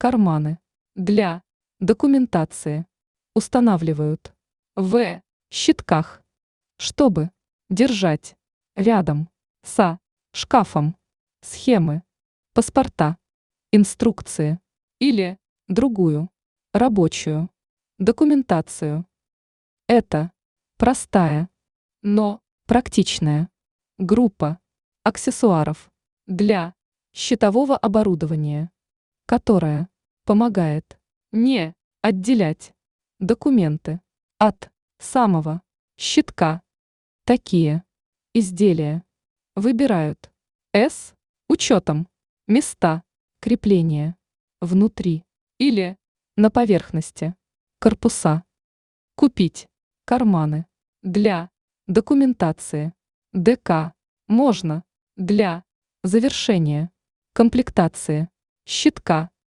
карманы для документации устанавливают в щитках, чтобы держать рядом со шкафом схемы, паспорта, инструкции или другую рабочую документацию. Это простая, но практичная группа аксессуаров для счетового оборудования, которая помогает не отделять документы от самого щитка. Такие изделия выбирают с учетом места крепления внутри или на поверхности корпуса. Купить карманы для документации ДК можно для завершения комплектации щитка